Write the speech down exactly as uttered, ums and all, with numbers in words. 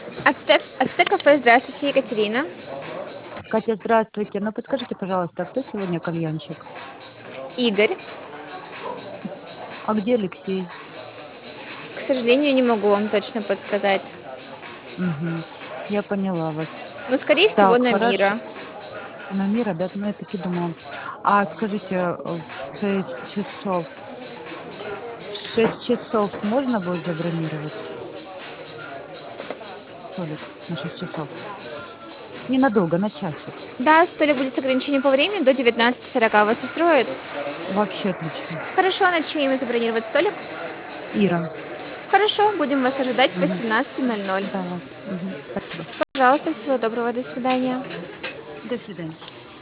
Ацтек, Ацтек кафе, здравствуйте, Екатерина. Катя, здравствуйте. Ну, подскажите, пожалуйста, кто сегодня кальянщик? Игорь. А где Алексей? К сожалению, не могу вам точно подсказать. Угу. Я поняла вас. Но, скорее всего, Так, на хорошо. Мира. На мира, да, ну я таки думала. А скажите, э, в шесть часов, в шесть часов можно будет забронировать столик на шесть часов? Ненадолго, на часик. Да, столик будет с ограничением по времени до девятнадцати сорока. Вас устроит? Вообще отлично. Хорошо, на чье имя забронировать столик? Ира. Хорошо, будем вас ожидать в Мгм. восемнадцать ноль ноль. Да, ладно. Мгм. Спасибо. Пожалуйста, всего доброго, до свидания. До свидания.